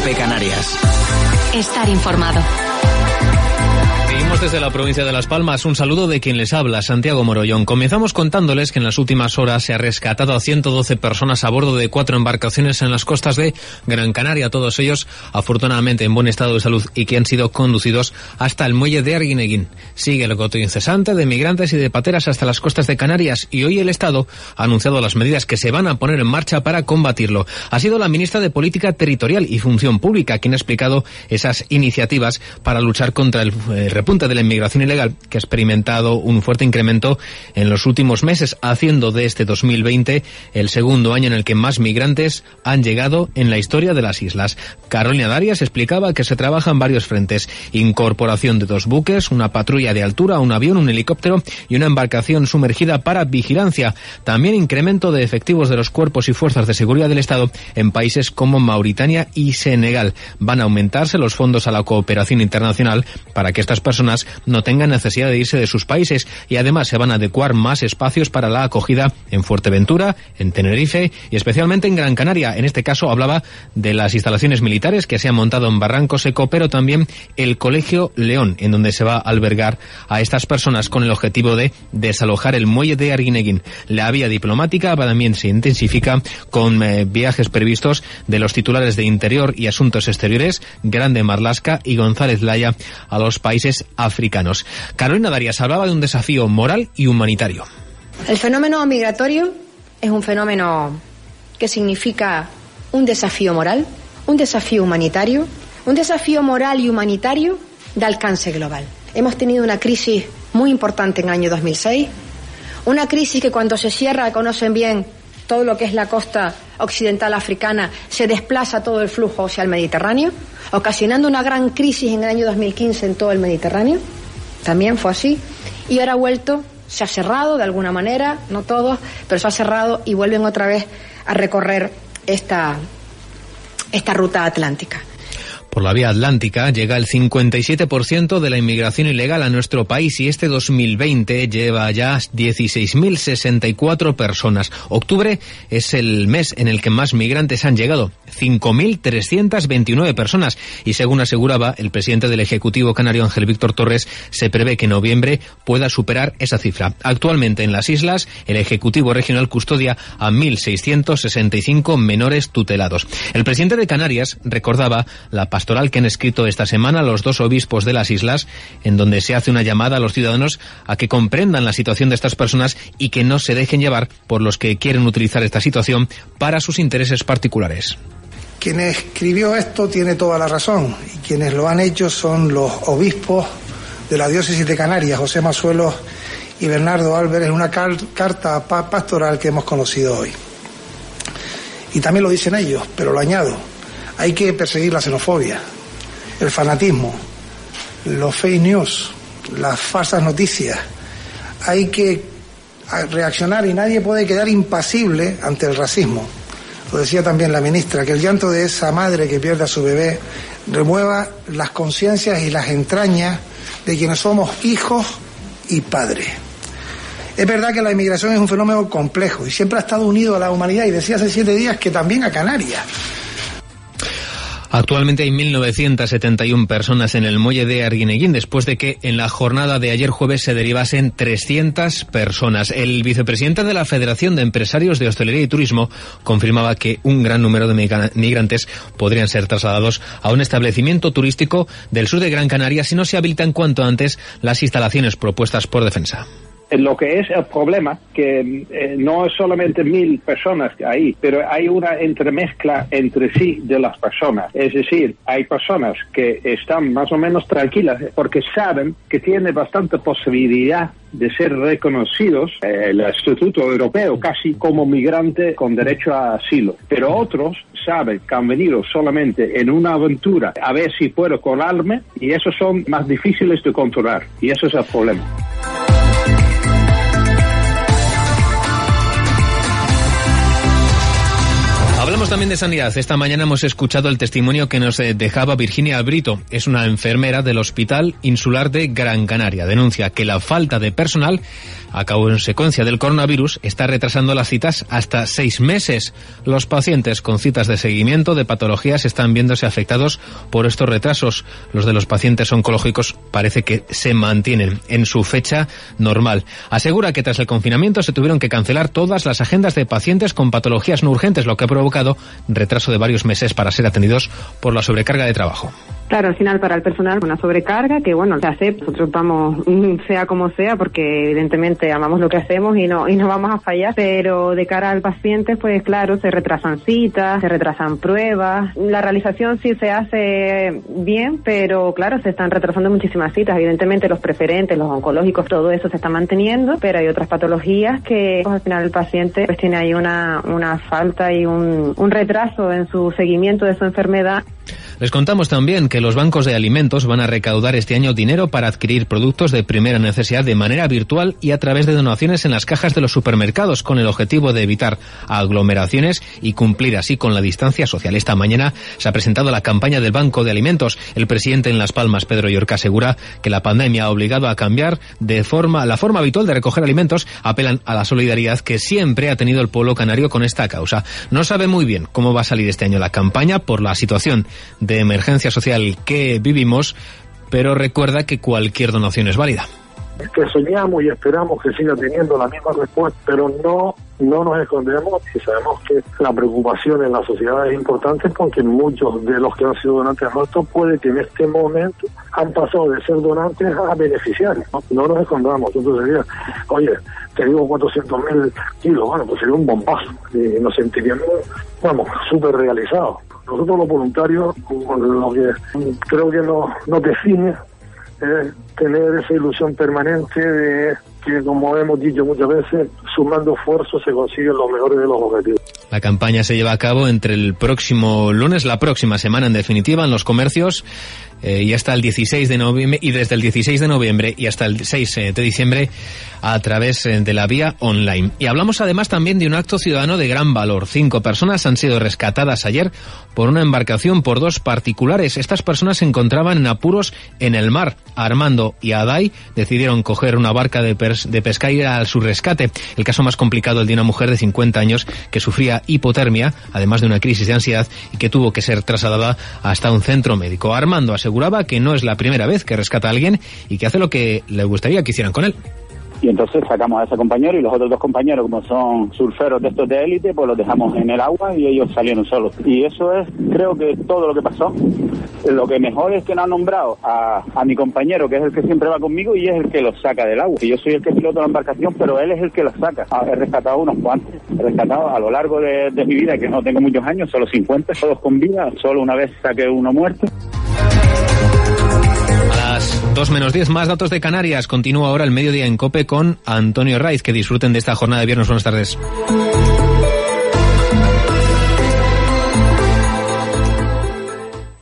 COPE Canarias. Estar informado. Seguimos desde la provincia de Las Palmas. Un saludo de quien les habla, Santiago Morollón. Comenzamos contándoles que en las últimas horas se ha rescatado a 112 personas a bordo de 4 embarcaciones en las costas de Gran Canaria. Todos ellos, afortunadamente, en buen estado de salud y que han sido conducidos hasta el muelle de Arguineguín. Sigue el goteo incesante de migrantes y de pateras hasta las costas de Canarias y hoy el Estado ha anunciado las medidas que se van a poner en marcha para combatirlo. Ha sido la ministra de Política Territorial y Función Pública quien ha explicado esas iniciativas para luchar contra el repunte de la inmigración ilegal, que ha experimentado un fuerte incremento en los últimos meses, haciendo de este 2020 el segundo año en el que más migrantes han llegado en la historia de las islas. Carolina Darias explicaba que se trabaja en varios frentes: incorporación de 2 buques, una patrulla de altura, un avión, un helicóptero y una embarcación sumergida para vigilancia. También incremento de efectivos de los cuerpos y fuerzas de seguridad del Estado en países como Mauritania y Senegal. Van a aumentarse los fondos a la cooperación internacional para que estas personas no tengan necesidad de irse de sus países y además se van a adecuar más espacios para la acogida en Fuerteventura, en Tenerife y especialmente en Gran Canaria. En este caso hablaba de las instalaciones militares que se han montado en Barranco Seco, pero también el Colegio León, en donde se va a albergar a estas personas con el objetivo de desalojar el muelle de Arguineguín. La vía diplomática también se intensifica con viajes previstos de los titulares de Interior y Asuntos Exteriores, Grande Marlaska y González Laya, a los países africanos. Carolina Darias hablaba de un desafío moral y humanitario. El fenómeno migratorio es un fenómeno que significa un desafío moral, un desafío humanitario, un desafío moral y humanitario de alcance global. Hemos tenido una crisis muy importante en el año 2006, una crisis que cuando se cierra, conocen bien todo lo que es la costa occidental africana, se desplaza todo el flujo hacia el Mediterráneo, ocasionando una gran crisis en el año 2015 en todo el Mediterráneo. También fue así. Y ahora ha vuelto, se ha cerrado de alguna manera, no todos, pero se ha cerrado y vuelven otra vez a recorrer esta ruta atlántica. Por la vía atlántica llega el 57% de la inmigración ilegal a nuestro país y este 2020 lleva ya 16.064 personas. Octubre es el mes en el que más migrantes han llegado, 5.329 personas. Y según aseguraba el presidente del Ejecutivo canario, Ángel Víctor Torres, se prevé que en noviembre pueda superar esa cifra. Actualmente en las islas, el Ejecutivo regional custodia a 1.665 menores tutelados. El presidente de Canarias recordaba la pastoral que han escrito esta semana los 2 obispos de las islas, en donde se hace una llamada a los ciudadanos a que comprendan la situación de estas personas y que no se dejen llevar por los que quieren utilizar esta situación para sus intereses particulares. Quien escribió esto tiene toda la razón y quienes lo han hecho son los obispos de la diócesis de Canarias, José Mazuelos y Bernardo Álvarez, en una carta pastoral que hemos conocido hoy. Y también lo dicen ellos, pero lo añado: hay que perseguir la xenofobia, el fanatismo, los fake news, las falsas noticias. Hay que reaccionar y nadie puede quedar impasible ante el racismo. Lo decía también la ministra, que el llanto de esa madre que pierde a su bebé remueva las conciencias y las entrañas de quienes somos hijos y padres. Es verdad que la inmigración es un fenómeno complejo y siempre ha estado unido a la humanidad, y decía hace 7 días que también a Canarias. Actualmente hay 1.971 personas en el muelle de Arguineguín, después de que en la jornada de ayer jueves se derivasen 300 personas. El vicepresidente de la Federación de Empresarios de Hostelería y Turismo confirmaba que un gran número de migrantes podrían ser trasladados a un establecimiento turístico del sur de Gran Canaria si no se habilitan cuanto antes las instalaciones propuestas por Defensa. Lo que es el problema, que no es solamente 1.000 personas ahí, pero hay una entremezcla entre sí de las personas. Es decir, hay personas que están más o menos tranquilas porque saben que tienen bastante posibilidad de ser reconocidos, el Estatuto Europeo, casi como migrante con derecho a asilo. Pero otros saben que han venido solamente en una aventura a ver si puedo colarme, y esos son más difíciles de controlar, y eso es el problema. Hablamos también de sanidad. Esta mañana hemos escuchado el testimonio que nos dejaba Virginia Brito. Es una enfermera del Hospital Insular de Gran Canaria. Denuncia que la falta de personal, a consecuencia del coronavirus, está retrasando las citas hasta 6 meses. Los pacientes con citas de seguimiento de patologías están viéndose afectados por estos retrasos. Los de los pacientes oncológicos parece que se mantienen en su fecha normal. Asegura que tras el confinamiento se tuvieron que cancelar todas las agendas de pacientes con patologías no urgentes, lo que ha provocado retraso de varios meses para ser atendidos por la sobrecarga de trabajo. Claro, al final para el personal una sobrecarga que, bueno, se acepta. Nosotros vamos, sea como sea, porque evidentemente amamos lo que hacemos y no vamos a fallar, pero de cara al paciente, pues claro, se retrasan citas, se retrasan pruebas. La realización sí se hace bien, pero claro, se están retrasando muchísimas citas. Evidentemente los preferentes, los oncológicos, todo eso se está manteniendo, pero hay otras patologías que pues, al final el paciente pues tiene ahí una falta y un retraso en su seguimiento de su enfermedad. Les contamos también que los bancos de alimentos van a recaudar este año dinero para adquirir productos de primera necesidad de manera virtual y a través de donaciones en las cajas de los supermercados, con el objetivo de evitar aglomeraciones y cumplir así con la distancia social. Esta mañana se ha presentado la campaña del Banco de Alimentos. El presidente en Las Palmas, Pedro Llorca, asegura que la pandemia ha obligado a cambiar la forma habitual de recoger alimentos. Apelan a la solidaridad que siempre ha tenido el pueblo canario con esta causa. No sabe muy bien cómo va a salir este año la campaña por la situación de emergencia social que vivimos, pero recuerda que cualquier donación es válida. Que soñamos y esperamos que siga teniendo la misma respuesta, pero no nos escondemos y sabemos que la preocupación en la sociedad es importante porque muchos de los que han sido donantes nuestros puede que en este momento han pasado de ser donantes a beneficiarios. No nos escondamos. Entonces diría, oye, te digo 400.000 kilos, bueno, pues sería un bombazo y nos sentiríamos, vamos, súper realizados. Nosotros los voluntarios, lo que creo que nos define es tener esa ilusión permanente de que, como hemos dicho muchas veces, sumando esfuerzos se consiguen los mejores de los objetivos. La campaña se lleva a cabo entre el próximo lunes, la próxima semana en definitiva, en los comercios, y hasta el 16 de noviembre, y desde el 16 de noviembre y hasta el 6 de diciembre a través de la vía online. Y hablamos además también de un acto ciudadano de gran valor. 5 personas han sido rescatadas ayer por una embarcación por 2 particulares. Estas personas se encontraban en apuros en el mar. Armando y Adai decidieron coger una barca de pesca y ir a su rescate. El caso más complicado, el de una mujer de 50 años que sufría hipotermia, además de una crisis de ansiedad, y que tuvo que ser trasladada hasta un centro médico. Armando aseguraba que no es la primera vez que rescata a alguien y que hace lo que le gustaría que hicieran con él. Y entonces sacamos a ese compañero y los otros 2 compañeros, como son surferos de estos de élite, pues los dejamos en el agua y ellos salieron solos. Y eso es, creo que todo lo que pasó. Lo que mejor es que no han nombrado a mi compañero, que es el que siempre va conmigo y es el que los saca del agua. Y yo soy el que piloto la embarcación, pero él es el que los saca. He rescatado unos cuantos. He rescatado a lo largo de mi vida, que no tengo muchos años, solo 50, todos con vida. Solo una vez saqué uno muerto. 2:10, más datos de Canarias. Continúa ahora el mediodía en COPE con Antonio Raiz. Que disfruten de esta jornada de viernes. Buenas tardes.